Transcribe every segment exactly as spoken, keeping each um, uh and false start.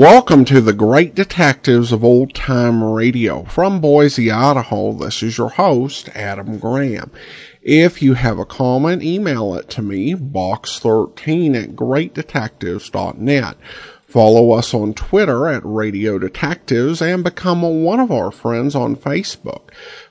Welcome to the Great Detectives of Old Time Radio. From Boise, Idaho, this is your host, Adam Graham. If you have a comment, email it to me, box thirteen at great detectives dot net. Follow us on Twitter at Radio Detectives and become one of our friends on Facebook,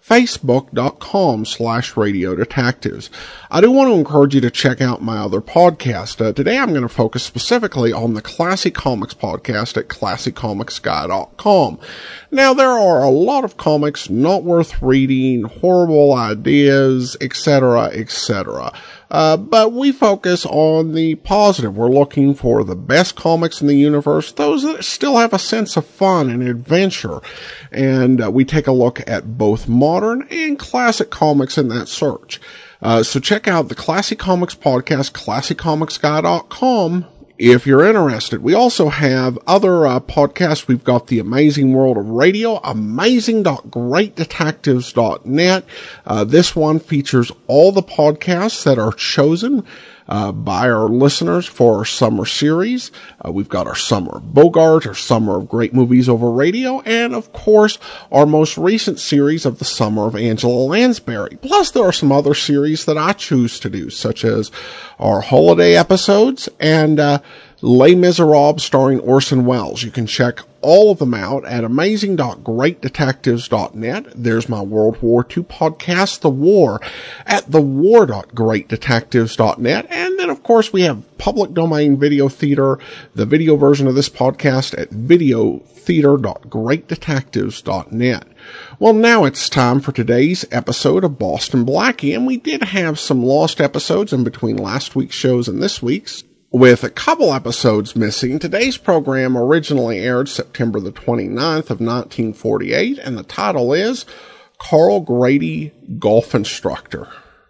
facebook.com slash Radio Detectives. I do want to encourage you to check out my other podcast. Uh, today I'm going to focus specifically on the Classic Comics podcast at classic comics guy dot com. Now, there are a lot of comics not worth reading, horrible ideas, et cetera, et cetera. Uh, but we focus on the positive. We're looking for the best comics in the universe, those that still have a sense of fun and adventure. And uh, we take a look at both modern and classic comics in that search. Uh, so check out the Classic Comics podcast, classic comics guy dot com. If you're interested. We also have other uh, podcasts. We've got The Amazing World of Radio, amazing dot great detectives dot net. Uh, this one features all the podcasts that are chosen uh, by our listeners for our summer series. Uh, we've got our Summer of Bogart, our Summer of Great Movies Over Radio, and of course, our most recent series of the Summer of Angela Lansbury. Plus, there are some other series that I choose to do, such as our holiday episodes and uh, Les Miserables starring Orson Welles. You can check all of them out at amazing dot great detectives dot net. There's my World War Two podcast, The War, at the war dot great detectives dot net. And then, of course, we have public domain video theater, the video version of this podcast at video theater dot great detectives dot net. Well, now it's time for today's episode of Boston Blackie, and we did have some lost episodes in between last week's shows and this week's, with a couple episodes missing. Today's program originally aired September the twenty-ninth of nineteen forty-eight, and the title is Carl Grady, Golf Instructor.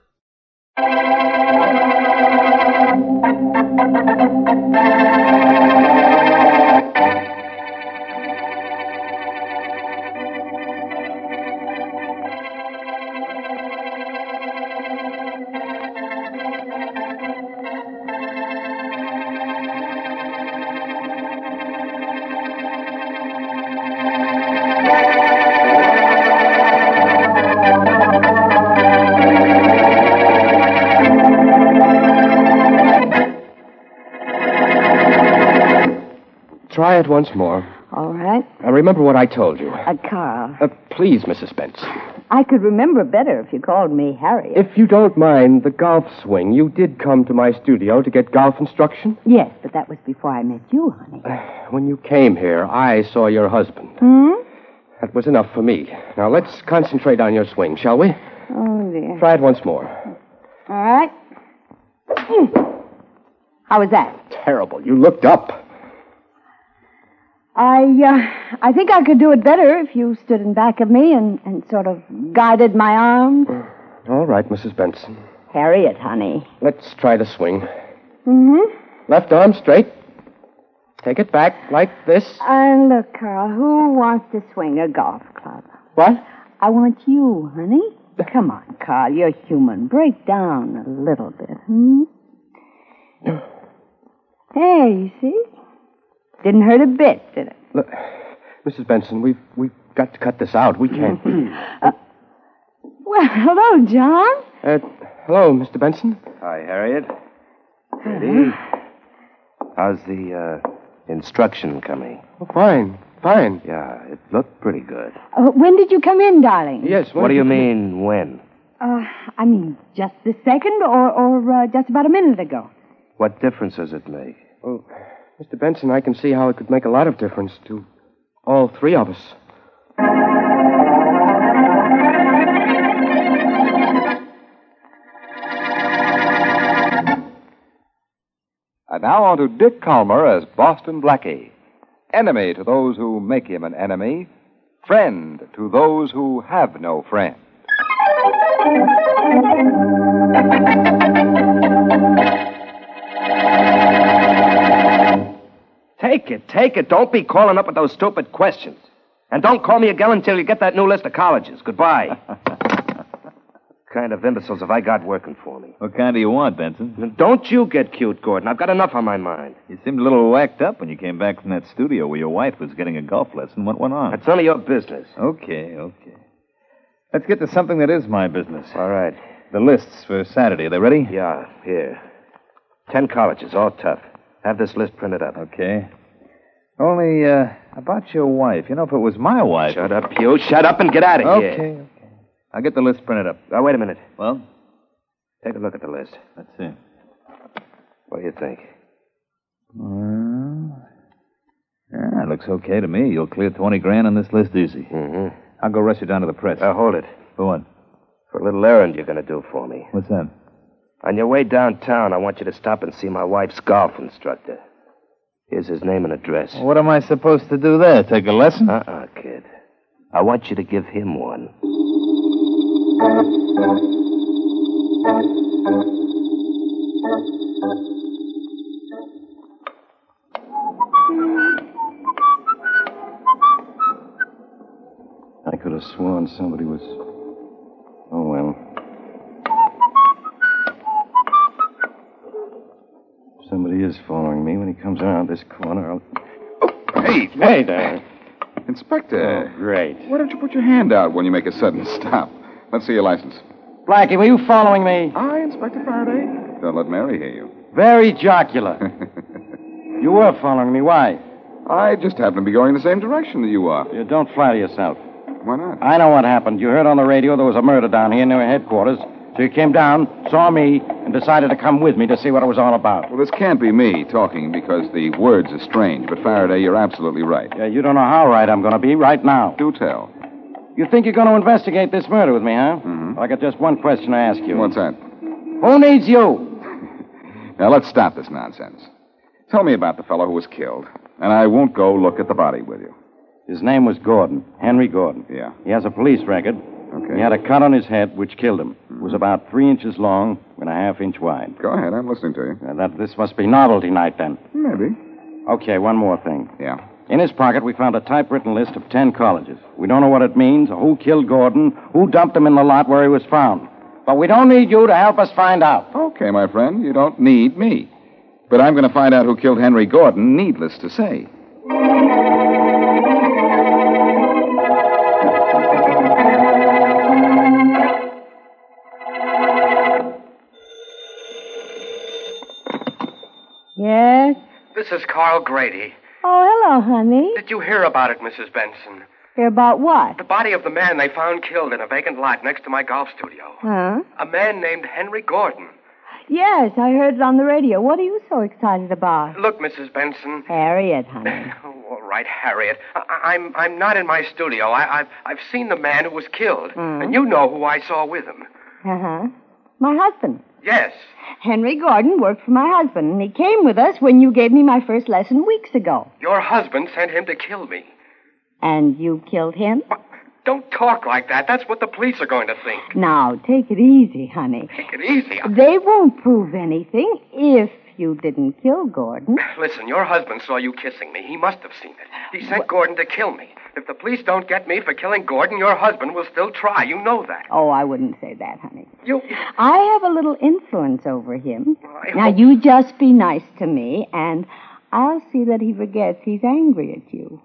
Try it once more. All right. Now, remember what I told you. Uh, Carl. Uh, please, Missus Spence. I could remember better if you called me Harriet. If you don't mind the golf swing, you did come to my studio to get golf instruction? Yes, but that was before I met you, honey. Uh, when you came here, I saw your husband. Hmm? That was enough for me. Now, let's concentrate on your swing, shall we? Oh, dear. Try it once more. All right. Mm. How was that? Terrible. You looked up. I, uh, I think I could do it better if you stood in back of me and, and sort of guided my arms. All right, Missus Benson. Harriet, honey. Let's try the swing. Mm-hmm. Left arm straight. Take it back like this. Uh, look, Carl, who wants to swing a golf club? What? I want you, honey. Come on, Carl, you're human. Break down a little bit, hmm? There, you see? Didn't hurt a bit, did it? Look, Missus Benson, we've we've got to cut this out. We can't. uh, well, hello, John. Uh, hello, Mister Benson. Hi, Harriet. Ready? How's the uh, instruction coming? Oh, fine, fine. Yeah, it looked pretty good. Uh, when did you come in, darling? Yes. What do you come mean, in? when? Uh, I mean, just this second, or or uh, just about a minute ago. What difference does it make? Well, Mister Benson, I can see how it could make a lot of difference to all three of us. And now on to Dick Calmer as Boston Blackie. Enemy to those who make him an enemy. Friend to those who have no friend. Take it, take it. Don't be calling up with those stupid questions. And don't call me again until you get that new list of colleges. Goodbye. kind of imbeciles have I got working for me? What kind do you want, Benson? Then don't you get cute, Gordon. I've got enough on my mind. You seemed a little whacked up when you came back from that studio where your wife was getting a golf lesson. What went on? That's none of your business. Okay, okay. Let's get to something that is my business. All right. The lists for Saturday. Are they ready? Yeah, here. Ten colleges, all tough. Have this list printed up. Okay. Only, uh, about your wife. You know, if it was my wife... Shut up, you. Shut up and get out of Okay, here. okay. I'll get the list printed up. Now, wait a minute. Well? Take a look at the list. Let's see. What do you think? Well, yeah, it looks okay to me. You'll clear twenty grand on this list easy. Mm-hmm. I'll go rush you down to the press. Now, hold it. For what? For a little errand you're going to do for me. What's that? On your way downtown, I want you to stop and see my wife's golf instructor. Here's his name and address. What am I supposed to do there? Take a lesson? Uh-uh, kid. I want you to give him one. I could have sworn somebody was... Oh, well. Somebody is following me. When he comes around this corner, I'll... Oh, hey! Hey there. Inspector. Oh, great. Why don't you put your hand out when you make a sudden stop? Let's see your license. Blackie, were you following me? I, Inspector Faraday? Don't let Mary hear you. Very jocular. You were following me. Why? I just happen to be going the same direction that you are. You don't flatter yourself. Why not? I know what happened. You heard on the radio there was a murder down here near headquarters. So you came down, saw me, and decided to come with me to see what it was all about. Well, this can't be me talking because the words are strange. But, Faraday, you're absolutely right. Yeah, you don't know how right I'm going to be right now. Do tell. You think you're going to investigate this murder with me, huh? Mm-hmm. Well, I got just one question to ask you. What's that? Who needs you? Now, let's stop this nonsense. Tell me about the fellow who was killed, and I won't go look at the body with you. His name was Gordon, Henry Gordon. Yeah. He has a police record. Okay. He had a cut on his head which killed him. It was about three inches long and a half inch wide. Go ahead, I'm listening to you. Now, that, this must be novelty night, then. Maybe. Okay, one more thing. Yeah. In his pocket, we found a typewritten list of ten colleges. We don't know what it means, or who killed Gordon, who dumped him in the lot where he was found. But we don't need you to help us find out. Okay, my friend, you don't need me. But I'm going to find out who killed Henry Gordon, needless to say. Yes? This is Carl Grady. Oh, hello, honey. Did you hear about it, Missus Benson? Hear about what? The body of the man they found killed in a vacant lot next to my golf studio. Huh? A man named Henry Gordon. Yes, I heard it on the radio. What are you so excited about? Look, Missus Benson. Harriet, honey. Oh, all right, Harriet. I- I'm I'm not in my studio. I- I've I've seen the man who was killed, Mm. and you know who I saw with him. Uh-huh. My husband. Yes. Henry Gordon worked for my husband, and he came with us when you gave me my first lesson weeks ago. Your husband sent him to kill me. And you killed him? Don't talk like that. That's what the police are going to think. Now, take it easy, honey. Take it easy. I- They won't prove anything if you didn't kill Gordon. Listen, your husband saw you kissing me. He must have seen it. He sent Gordon to kill me. If the police don't get me for killing Gordon, your husband will still try. You know that. Oh, I wouldn't say that, honey. You... I have a little influence over him. I Now, hope- you just be nice to me, and I'll see that he forgets he's angry at you.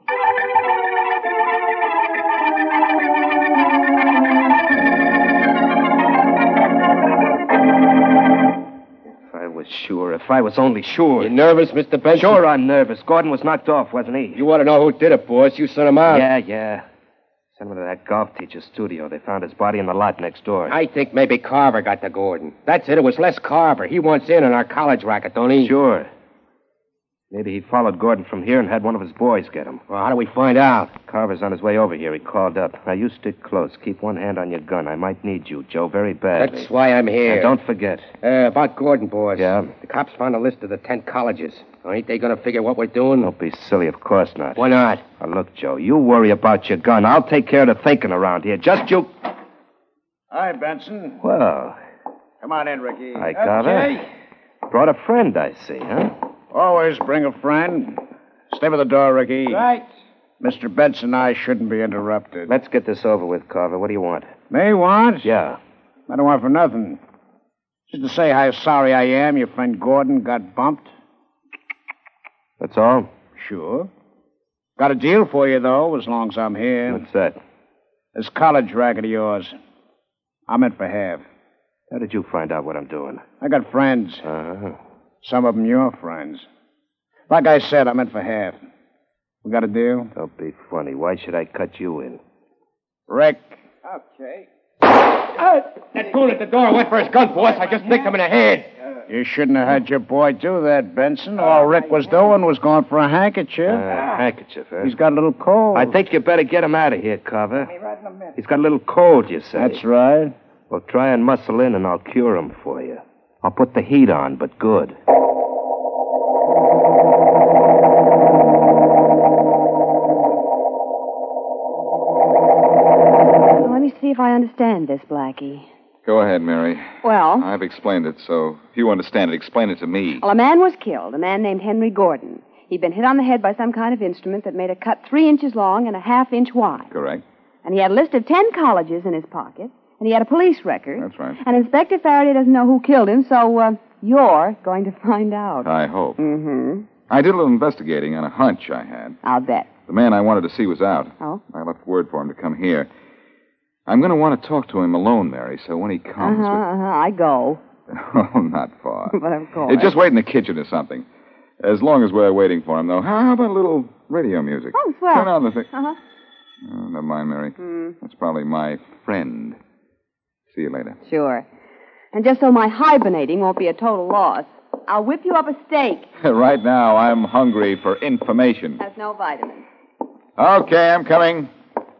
If I was sure, if I was only sure. You nervous, Mister Benson? Sure, I'm nervous. Gordon was knocked off, wasn't he? You want to know who did it, boss? You sent him out. Yeah, yeah. Sent him to that golf teacher's studio. They found his body in the lot next door. I think maybe Carver got the Gordon. That's it. It was Les Carver. He wants in on our college racket, don't he? Sure. Maybe he followed Gordon from here and had one of his boys get him. Well, how do we find out? Carver's on his way over here. He called up. Now, you stick close. Keep one hand on your gun. I might need you, Joe, very badly. That's why I'm here. And don't forget. Uh, about Gordon, boss. Yeah? The cops found a list of the ten colleges. Oh, ain't they going to figure what we're doing? Don't be silly. Of course not. Why not? Now, look, Joe, you worry about your gun. I'll take care of the thinking around here. Just you... Hi, Benson. Well, Come on in, Ricky. I got her. Brought a friend, I see, huh? Always bring a friend. Stay by the door, Ricky. Right. Mister Benson and I shouldn't be interrupted. Let's get this over with, Carver. What do you want? May want? Yeah. I don't want for nothing. Just to say how sorry I am your friend Gordon got bumped. That's all? Sure. Got a deal for you, though, as long as I'm here. What's that? This college racket of yours. I'm in for half. How did you find out what I'm doing? I got friends. Uh-huh. Some of them your friends. Like I said, I'm in for half. We got a deal? Don't be funny. Why should I cut you in? Rick. Okay. Uh, that fool at the door went for his gun, boss. I just nicked him in the head. You shouldn't have had your boy do that, Benson. All Rick was doing was going for a handkerchief. Uh, handkerchief, eh? He's got a little cold. I think you better get him out of here, Carver. He's got a little cold, you say. That's right. Well, try and muscle in, and I'll cure him for you. I'll put the heat on, but good. Let me see if I understand this, Blackie. Go ahead, Mary. Well? I've explained it, so if you understand it, explain it to me. Well, a man was killed, a man named Henry Gordon. He'd been hit on the head by some kind of instrument that made a cut three inches long and a half inch wide. Correct. And he had a list of ten colleges in his pocket, and he had a police record. That's right. And Inspector Faraday doesn't know who killed him, so uh, you're going to find out. I hope. Mm-hmm. I did a little investigating on a hunch I had. I'll bet. The man I wanted to see was out. Oh? I left word for him to come here. I'm going to want to talk to him alone, Mary, so when he comes... Uh-huh, we- uh-huh. I go. Oh, not far. But of course. Hey, just wait in the kitchen or something. As long as we're waiting for him, though, how about a little radio music? Oh, swell. Turn on the thing. Uh-huh. Oh, never mind, Mary. Hmm. That's probably my friend. See you later. Sure. And just so my hibernating won't be a total loss, I'll whip you up a steak. Right now, I'm hungry for information. Has no vitamins. Okay, I'm coming.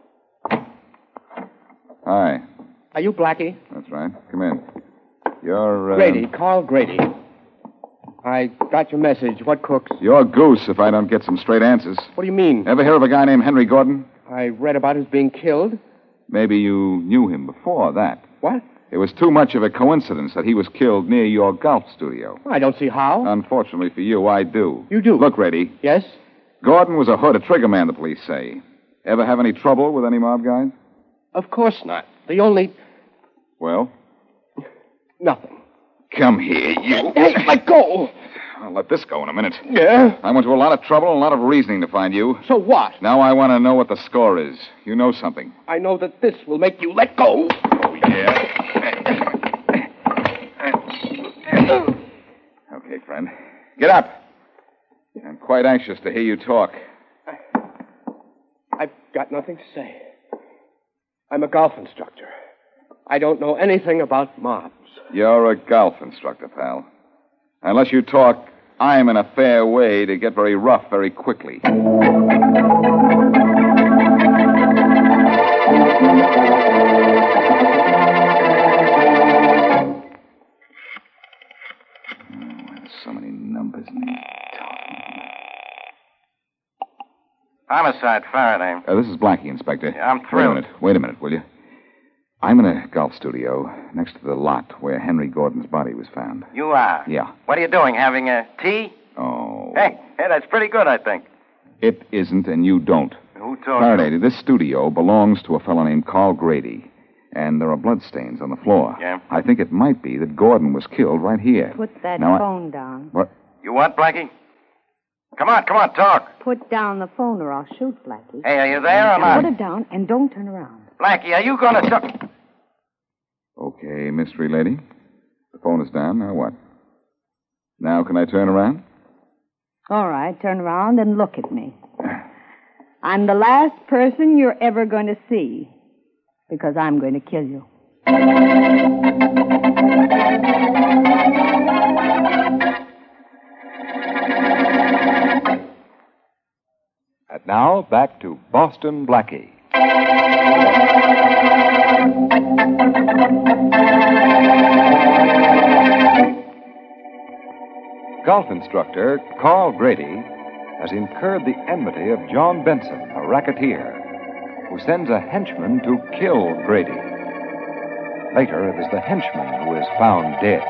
Hi. Are you Blackie? That's right. Come in. You're, uh... Grady, Carl Grady. I got your message. What cooks? You're goose if I don't get some straight answers. What do you mean? Ever hear of a guy named Henry Gordon? I read about his being killed. Maybe you knew him before that. What? It was too much of a coincidence that he was killed near your golf studio. I don't see how. Unfortunately for you, I do. You do? Look, Grady. Yes? Gordon was a hood, a trigger man, the police say. Ever have any trouble with any mob guys? Of course not. The only... Well? Nothing. Come here, you. Hey, let go! I'll let this go in a minute. Yeah? I went to a lot of trouble and a lot of reasoning to find you. So what? Now I want to know what the score is. You know something. I know that this will make you let go. Oh, yeah. Okay, friend. Get up. I'm quite anxious to hear you talk. I've got nothing to say. I'm a golf instructor. I don't know anything about mobs. You're a golf instructor, pal. Unless you talk, I'm in a fair way to get very rough very quickly. So many numbers in these talking. Homicide, Faraday. Uh, this is Blackie, Inspector. Yeah, I'm Wait a thrilled. minute. Wait a minute, will you? I'm in a golf studio next to the lot where Henry Gordon's body was found. You are? Yeah. What are you doing, having a tea? Oh. Hey, hey, that's pretty good, I think. It isn't, and you don't. Who told Faraday, you? this studio belongs to a fellow named Carl Grady, and there are bloodstains on the floor. Yeah? I think it might be that Gordon was killed right here. Put that Now, I- phone down. What? You what, Blackie? Come on, come on, talk. Put down the phone or I'll shoot, Blackie. Hey, are you there or not? Put it down and don't turn around. Blackie, are you going to... T- Okay, mystery lady. The phone is down. Now what? Now can I turn around? All right, turn around and look at me. I'm the last person you're ever going to see because I'm going to kill you. And now, back to Boston Blackie. Golf instructor Carl Grady has incurred the enmity of John Benson, a racketeer, who sends a henchman to kill Grady. Later, it is the henchman who is found dead.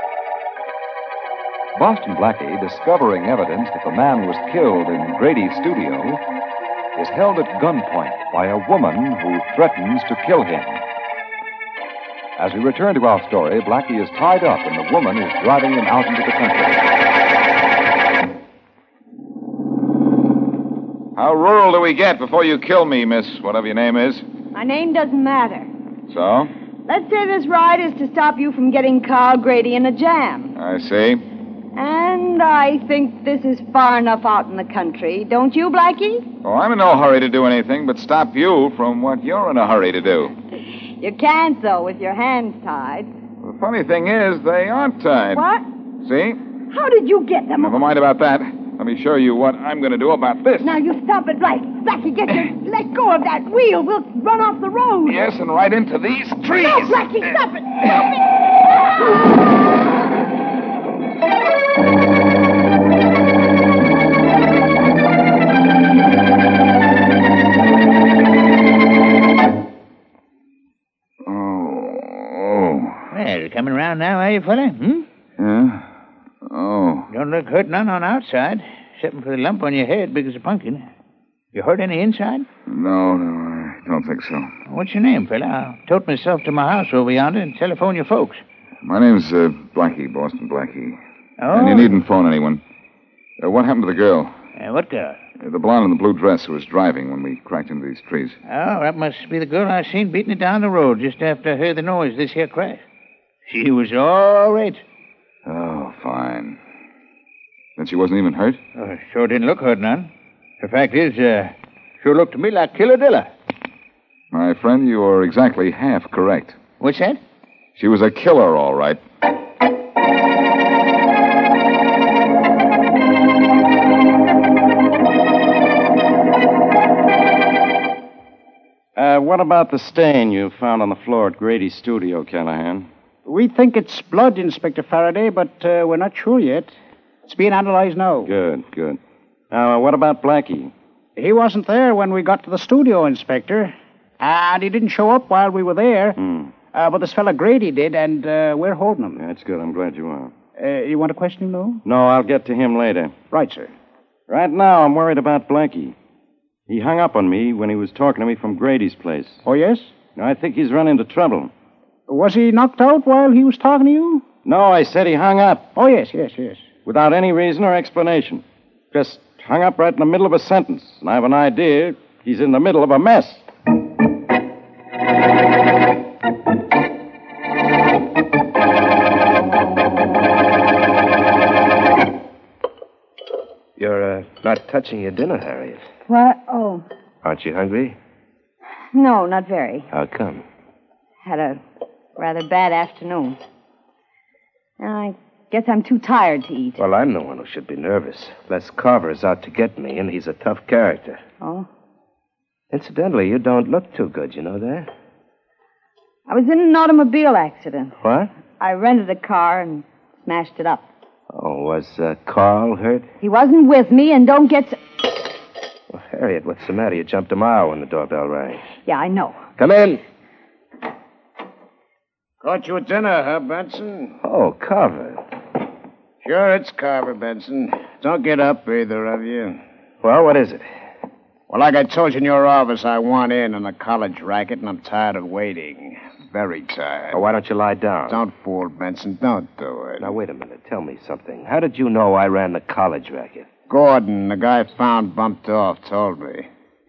Boston Blackie, discovering evidence that the man was killed in Grady's studio, is held at gunpoint by a woman who threatens to kill him. As we return to our story, Blackie is tied up and the woman is driving him out into the country. How rural do we get before you kill me, miss, whatever your name is? My name doesn't matter. So? Let's say this ride is to stop you from getting Carl Grady in a jam. I see. And I think this is far enough out in the country. Don't you, Blackie? Oh, I'm in no hurry to do anything but stop you from what you're in a hurry to do. You can't, though, with your hands tied. The funny thing is, they aren't tied. What? See? How did you get them? Never mind about that. Let me show you what I'm going to do about this. Now, you stop it, Blackie. Blackie, get your... let go of that wheel. We'll run off the road. Yes, and right into these trees. No, Blackie, stop it. Stop it. Well, coming around now, are you, fella? Hmm? Yeah? Oh. Don't look hurt none on outside, except for the lump on your head, big as a pumpkin. You hurt any inside? No, no, I don't think so. What's your name, fella? I'll tote myself to my house over yonder and telephone your folks. My name's uh, Blackie, Boston Blackie. Oh? And you needn't phone anyone. Uh, what happened to the girl? Uh, what girl? Uh, the blonde in the blue dress who was driving when we cracked into these trees. Oh, that must be the girl I seen beating it down the road just after I heard the noise of this here crash. She was all right. Oh, fine. Then she wasn't even hurt? Oh, sure didn't look hurt none. The fact is, uh, sure looked to me like Killadilla. My friend, you are exactly half correct. What's that? She was a killer, all right. Uh, what about the stain you found on the floor at Grady's studio, Callahan? We think it's blood, Inspector Faraday, but uh, we're not sure yet. It's being analyzed now. Good, good. Now, uh, what about Blackie? He wasn't there when we got to the studio, Inspector. And he didn't show up while we were there. Hmm. Uh, but this fella Grady did, and uh, we're holding him. That's good. I'm glad you are. Uh, you want to question him, though? No, I'll get to him later. Right, sir. Right now, I'm worried about Blackie. He hung up on me when he was talking to me from Grady's place. Oh, yes? I think he's run into trouble. Was he knocked out while he was talking to you? No, I said he hung up. Oh, yes, yes, yes. Without any reason or explanation. Just hung up right in the middle of a sentence. And I have an idea he's in the middle of a mess. You're uh, not touching your dinner, Harriet. What? Oh, Aren't you hungry? no, not very. How come? Had a rather bad afternoon. I guess I'm too tired to eat. Well, I'm the one who should be nervous. Les Carver is out to get me, and he's a tough character. Oh? Incidentally, you don't look too good, you know that? I was in an automobile accident. What? I rented a car and smashed it up. Oh, was uh, Carl hurt? He wasn't with me, and don't get... So... Well, Harriet, what's the matter? You jumped a mile when the doorbell rang. Yeah, I know. Come in. Got you a dinner, huh, Benson? Oh, Carver. Sure, it's Carver, Benson. Don't get up, either of you. Well, what is it? Well, like I told you in your office, I want in on a college racket, and I'm tired of waiting. Very tired. Oh, why don't you lie down? Don't fool, Benson. Don't do it. Now, wait a minute. Tell me something. How did you know I ran the college racket? Gordon, the guy found bumped off, told me.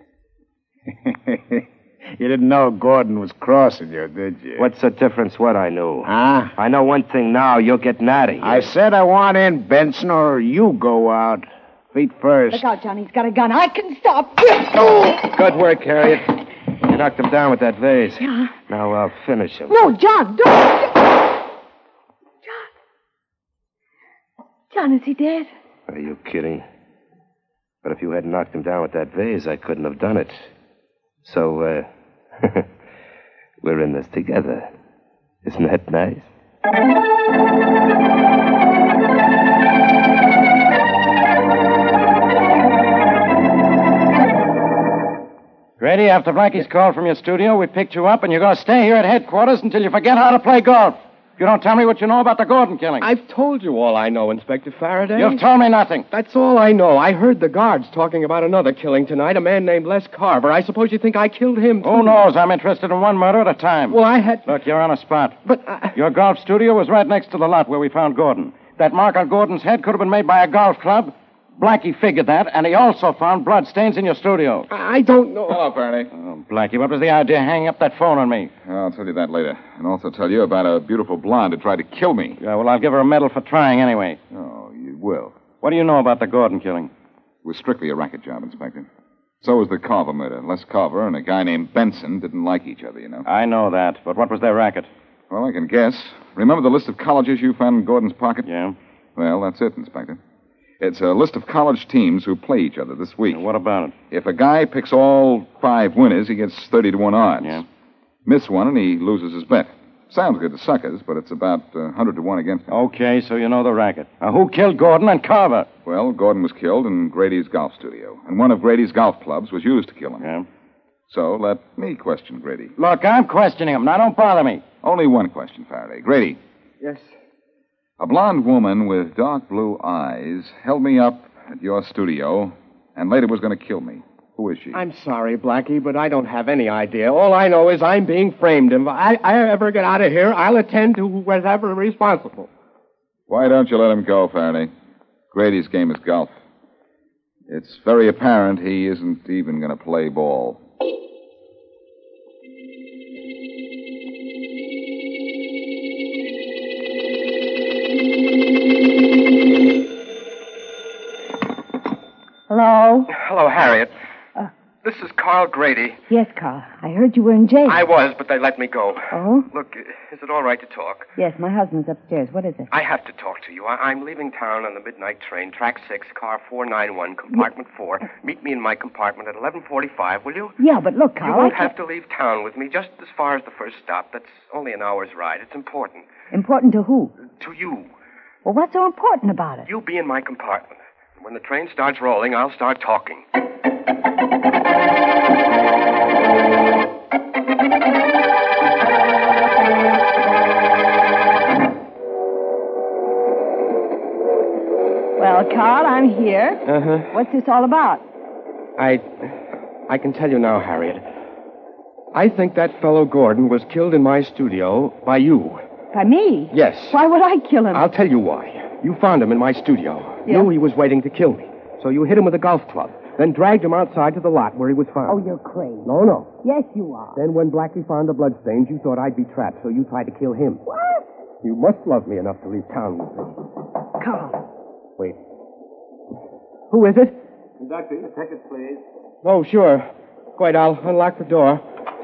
You didn't know Gordon was crossing you, did you? What's the difference what I knew? Huh? I know one thing now. You're getting out of here. I said I want in, Benson, or you go out. Feet first. Look out, John. He's got a gun. I can stop. Oh, good work, Harriet. You knocked him down with that vase. Yeah. Now I'll finish him. No, John, don't. John. John, is he dead? Are you kidding? But if you hadn't knocked him down with that vase, I couldn't have done it. So, uh, we're in this together. Isn't that nice? Grady, after Blackie's call from your studio, we picked you up, and you're going to stay here at headquarters until you forget how to play golf. If you don't tell me what you know about the Gordon killing. I've told you all I know, Inspector Faraday. You've told me nothing. That's all I know. I heard the guards talking about another killing tonight, a man named Les Carver. I suppose you think I killed him, too. Who knows? I'm interested in one murder at a time. Well, I had... Look, you're on a spot. But... I... Your golf studio was right next to the lot where we found Gordon. That mark on Gordon's head could have been made by a golf club. Blackie figured that, and he also found blood stains in your studio. I don't know. Hello, Faraday. Oh, Blackie, what was the idea of hanging up that phone on me? I'll tell you that later. And also tell you about a beautiful blonde who tried to kill me. Yeah, well, I'll give her a medal for trying anyway. Oh, you will. What do you know about the Gordon killing? It was strictly a racket job, Inspector. So was the Carver murder. Les Carver and a guy named Benson didn't like each other, you know. I know that, but what was their racket? Well, I can guess. Remember the list of colleges you found in Gordon's pocket? Yeah. Well, that's it, Inspector. It's a list of college teams who play each other this week. And what about it? If a guy picks all five winners, he gets thirty to one odds. Yeah. Miss one and he loses his bet. Sounds good to suckers, but it's about uh, one hundred to one against him. Okay, so you know the racket. Now, who killed Gordon and Carver? Well, Gordon was killed in Grady's golf studio, and one of Grady's golf clubs was used to kill him. Yeah. So let me question Grady. Look, I'm questioning him. Now, don't bother me. Only one question, Faraday. Grady. Yes? A blonde woman with dark blue eyes held me up at your studio and later was going to kill me. Who is she? I'm sorry, Blackie, but I don't have any idea. All I know is I'm being framed. If I, I ever get out of here, I'll attend to whatever is responsible. Why don't you let him go, Faraday? Grady's game is golf. It's very apparent he isn't even going to play ball. Hello? Hello, Harriet. Uh, this is Carl Grady. Yes, Carl. I heard you were in jail. I was, but they let me go. Oh? Look, is it all right to talk? Yes, my husband's upstairs. What is it? I have to talk to you. I- I'm leaving town on the midnight train, track six, car four nine one, compartment four. Meet me in my compartment at eleven forty-five, will you? Yeah, but look, Carl. You won't I have to leave town with me, just as far as the first stop. That's only an hour's ride. It's important. Important to who? To you. Well, what's so important about it? You be in my compartment. When the train starts rolling, I'll start talking. Well, Carl, I'm here. Uh-huh. What's this all about? I... I can tell you now, Harriet. I think that fellow Gordon was killed in my studio by you. By me? Yes. Why would I kill him? I'll tell you why. You found him in my studio. Yeah. Knew he was waiting to kill me. So you hit him with a golf club. Then dragged him outside to the lot where he was found. Oh, you're crazy. No, no. Yes, you are. Then when Blackie found the bloodstains, you thought I'd be trapped, so you tried to kill him. What? You must love me enough to leave town with me. Carl. Wait. Who is it? Conductor, your tickets, please. Oh, sure. Wait, I'll unlock the door.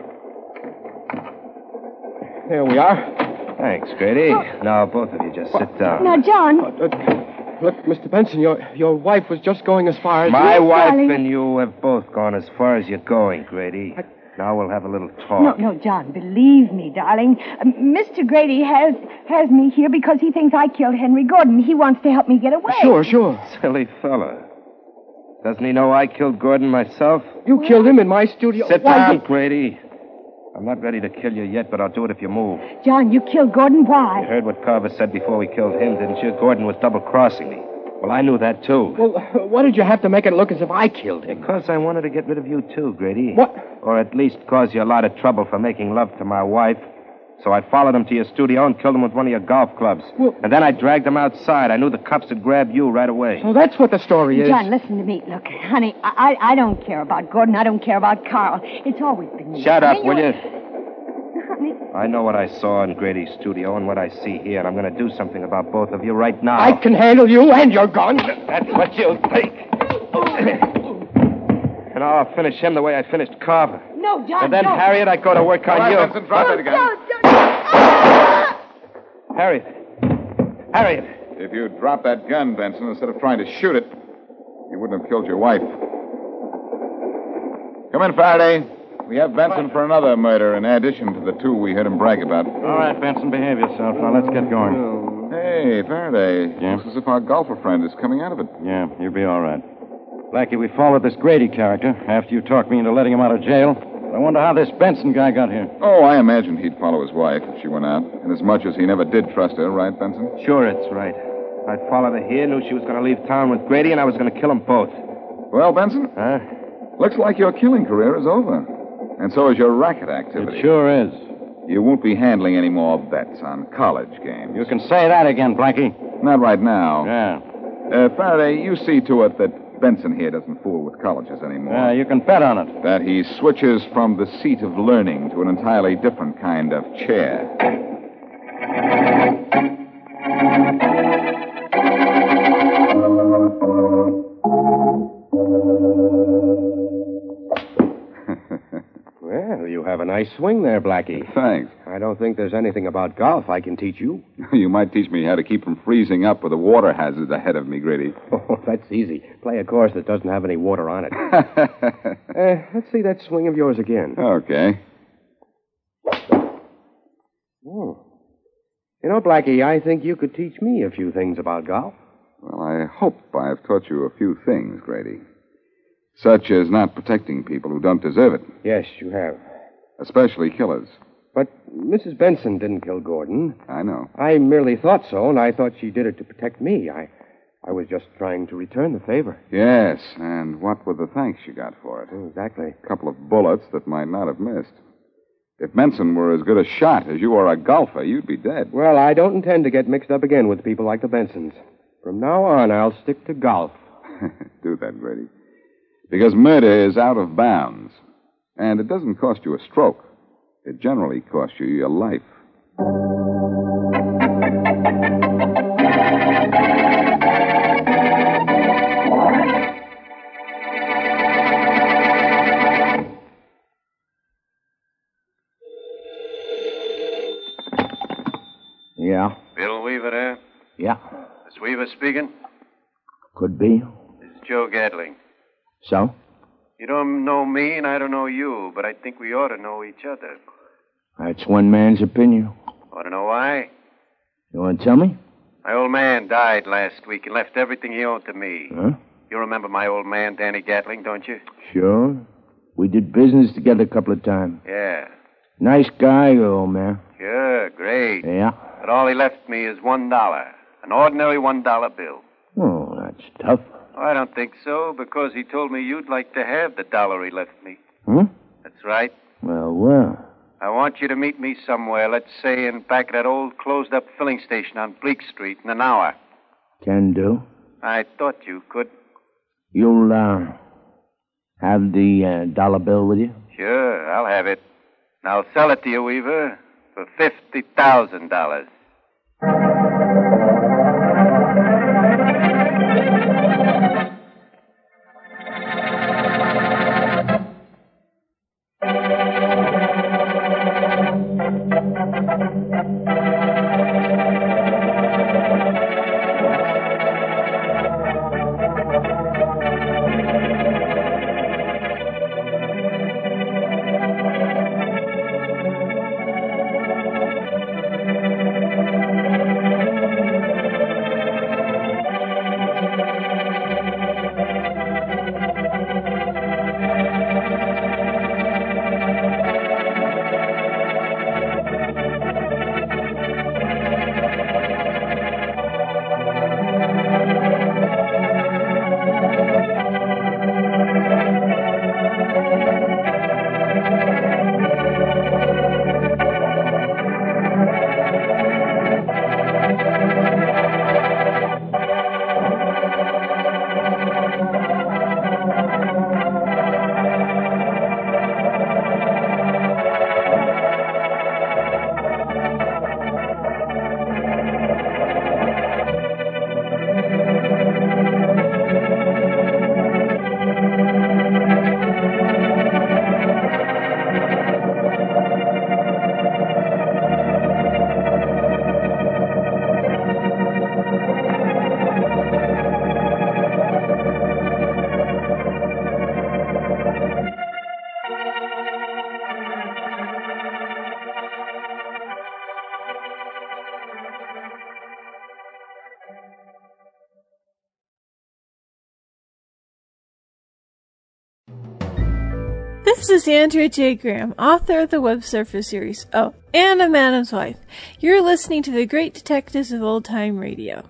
There we are. Thanks, Grady. Now, both of you just sit down. Now, John. Uh, uh, look, Mister Benson, your your wife was just going as far as... My Yes, wife darling. and you have both gone as far as you're going, Grady. I... Now we'll have a little No, talk. no, John, believe me, darling. Uh, Mister Grady has has me here because he thinks I killed Henry Gordon. He wants to help me get away. Sure, sure. Silly fella. Doesn't he know I killed Gordon myself? You killed him in my studio. Sit Why down, did- Grady. I'm not ready to kill you yet, but I'll do it if you move. John, you killed Gordon. You Why? heard what Carver said before we killed him, didn't you? Gordon was double-crossing me. Well, I knew that, too. Well, uh, why did you have to make it look as if I killed him? Because I wanted to get rid of you, too, Grady. What? Or at least cause you a lot of trouble for making love to my wife. So I followed him to your studio and killed him with one of your golf clubs. Well- And then I dragged him outside. I knew the cops would grab you right away. So that's what the story is. John, listen to me. Look, honey, I, I I don't care about Gordon. I don't care about Carl. It's always been me. Shut up, Honey, will you? Honey. I know what I saw in Grady's studio and what I see here, and I'm going to do something about both of you right now. I can handle you and your gun. That's what you'll take. And I'll finish him the way I finished Carver. No, John, And then, don't. Harriet, I go to work on All right, you. Benson, drop No, it again. John, John. Harriet. Harriet. If you'd dropped that gun, Benson, instead of trying to shoot it, you wouldn't have killed your wife. Come in, Faraday. We have Benson for another murder in addition to the two we heard him brag about. All right, Benson, behave yourself. Now, let's get going. Hey, Faraday. Yeah? Looks as if our golfer friend is coming out of it. Yeah, you'll be all right. Blackie, we followed this Grady character after you talked me into letting him out of jail. I wonder how this Benson guy got here. Oh, I imagined he'd follow his wife if she went out. Inasmuch as he never did trust her, right, Benson? Sure, it's right. I followed her here, knew she was going to leave town with Grady, and I was going to kill them both. Well, Benson? Huh? Looks like your killing career is over. And so is your racket activity. It sure is. You won't be handling any more bets on college games. You can say that again, Blackie. Not right now. Yeah. Uh, Faraday, you see to it that Benson here doesn't fool with colleges anymore. Yeah, you can bet on it. That he switches from the seat of learning to an entirely different kind of chair. Well, you have a nice swing there, Blackie. Thanks. I don't think there's anything about golf I can teach you. You might teach me how to keep from freezing up with the water hazards ahead of me, Grady. Oh, that's easy. Play a course that doesn't have any water on it. uh, let's see that swing of yours again. Okay. Oh. You know, Blackie, I think you could teach me a few things about golf. Well, I hope I've taught you a few things, Grady. Such as not protecting people who don't deserve it. Yes, you have. Especially killers. But Missus Benson didn't kill Gordon. I know. I merely thought so, and I thought she did it to protect me. I I was just trying to return the favor. Yes, and what were the thanks you got for it? Exactly. A couple of bullets that might not have missed. If Benson were as good a shot as you are a golfer, you'd be dead. Well, I don't intend to get mixed up again with people like the Bensons. From now on, I'll stick to golf. Do that, Grady. Because murder is out of bounds. And it doesn't cost you a stroke. It generally costs you your life. Yeah? Bill Weaver there? Yeah. Is Weaver speaking? Could be. This is Joe Gatling. So? You don't know me and I don't know you, but I think we ought to know each other. That's one man's opinion. Want to know why? You want to tell me? My old man died last week and left everything he owned to me. Huh? You remember my old man, Danny Gatling, don't you? Sure. We did business together a couple of times. Yeah. Nice guy, your old man. Sure, great. Yeah? But all he left me is one dollar. An ordinary one dollar bill. Oh, that's tough. Oh, I don't think so, because he told me you'd like to have the dollar he left me. Huh? That's right. Well, well. I want you to meet me somewhere, let's say in back of that old closed-up filling station on Bleak Street in an hour. Can do. I thought you could. You'll, uh, have the uh, dollar bill with you? Sure, I'll have it. And I'll sell it to you, Weaver, for fifty thousand dollars. This is Andrea J. Graham, author of the Web Surfer series. Oh, and a Madam's Wife. You're listening to the Great Detectives of Old Time Radio.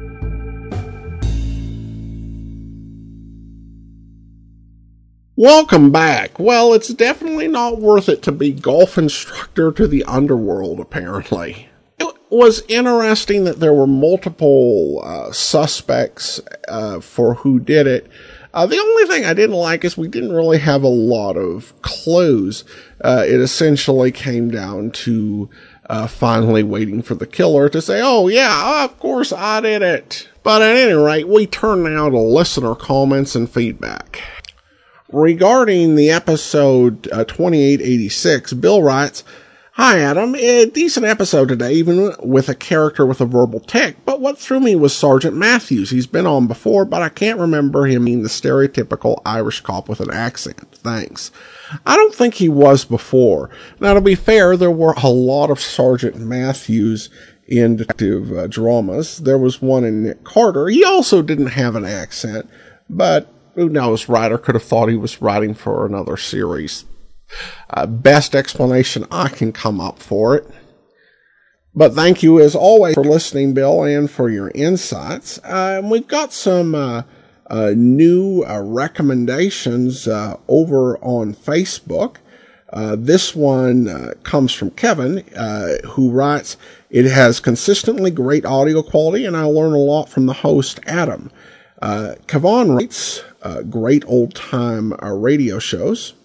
Welcome back. Well, it's definitely not worth it to be golf instructor to the underworld, apparently. It was interesting that there were multiple uh, suspects uh, for who did it. Uh, the only thing I didn't like is we didn't really have a lot of clues. Uh, it essentially came down to uh, finally waiting for the killer to say, oh, yeah, of course I did it. But at any rate, we turn now to listener comments and feedback. Regarding the episode uh, twenty-eight eighty-six, Bill writes, Hi, Adam. A decent episode today, even with a character with a verbal tic, but what threw me was Sergeant Matthews. He's been on before, but I can't remember him being the stereotypical Irish cop with an accent. Thanks. I don't think he was before. Now, to be fair, there were a lot of Sergeant Matthews in detective uh, dramas. There was one in Nick Carter. He also didn't have an accent, but who knows, writer could have thought he was writing for another series. Uh, best explanation I can come up for it. But thank you as always for listening, Bill, and for your insights. Uh, and we've got some uh, uh, new uh, recommendations uh, over on Facebook. Uh, this one uh, comes from Kevin, uh, who writes, It has consistently great audio quality, and I learn a lot from the host, Adam. Uh, Kevon writes, uh, great old-time uh, radio shows.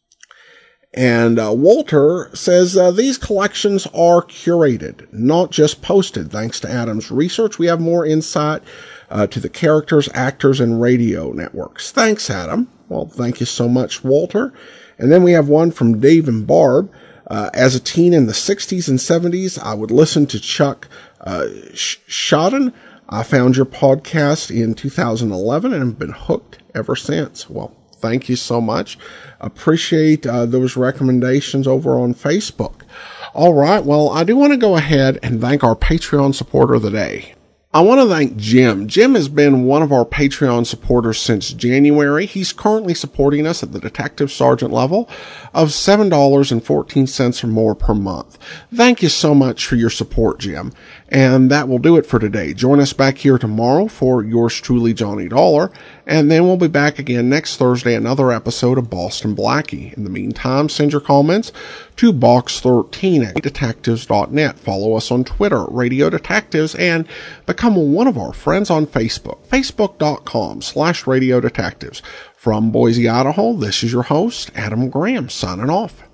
And uh, Walter says, uh, these collections are curated, not just posted. Thanks to Adam's research, we have more insight uh, to the characters, actors, and radio networks. Thanks, Adam. Well, thank you so much, Walter. And then we have one from Dave and Barb. Uh, as a teen in the sixties and seventies, I would listen to Chuck uh, Shodden. I found your podcast in two thousand eleven and have been hooked ever since. Well, thank you so much. Appreciate uh, those recommendations over on Facebook. All right. Well, I do want to go ahead and thank our Patreon supporter of the day. I want to thank Jim. Jim has been one of our Patreon supporters since January. He's currently supporting us at the detective sergeant level of seven dollars and fourteen cents or more per month. Thank you so much for your support, Jim. And that will do it for today. Join us back here tomorrow for yours truly, Johnny Dollar. And then we'll be back again next Thursday, another episode of Boston Blackie. In the meantime, send your comments to box thirteen at detectives dot net. Follow us on Twitter, Radio Detectives, and become one of our friends on Facebook, facebook.com slash Radio Detectives. From Boise, Idaho, this is your host, Adam Graham, signing off.